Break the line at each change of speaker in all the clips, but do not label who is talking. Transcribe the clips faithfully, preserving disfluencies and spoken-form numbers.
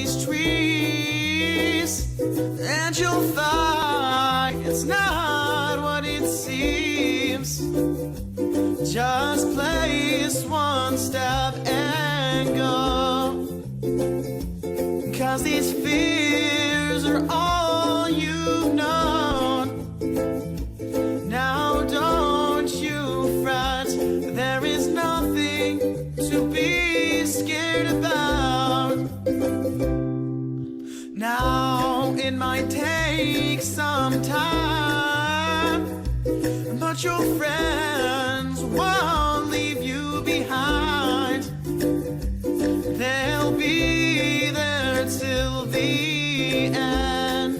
these trees, and you'll find it's not what it seems. Just place one step and go, 'cause these fears are all you've known. Now don't you fret, there is nothing to be scared about. Now it might take some time, but your friends won't leave you behind. They'll be there till the end.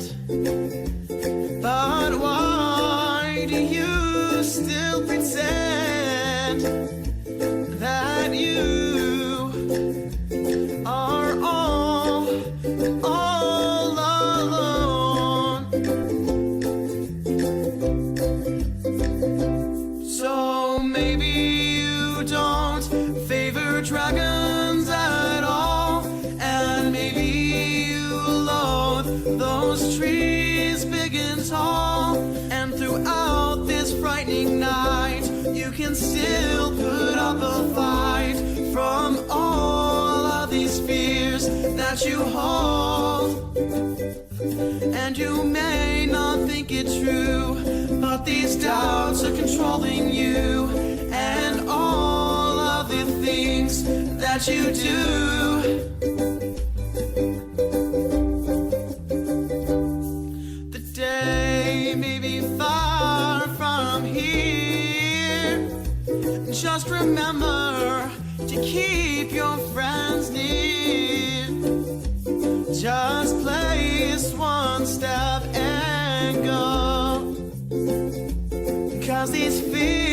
But why do you still pretend that you are all, all alone? So maybe you don't favor dragons at all, and maybe you loathe those trees big and tall. And throughout this frightening night, you can still put up a fight from all of these fears that you hold. And you may not think it true, but these doubts are controlling you and all of the things that you do. The day may be far from here. Just remember to keep your friends near. Just place one step and go, 'cause these fears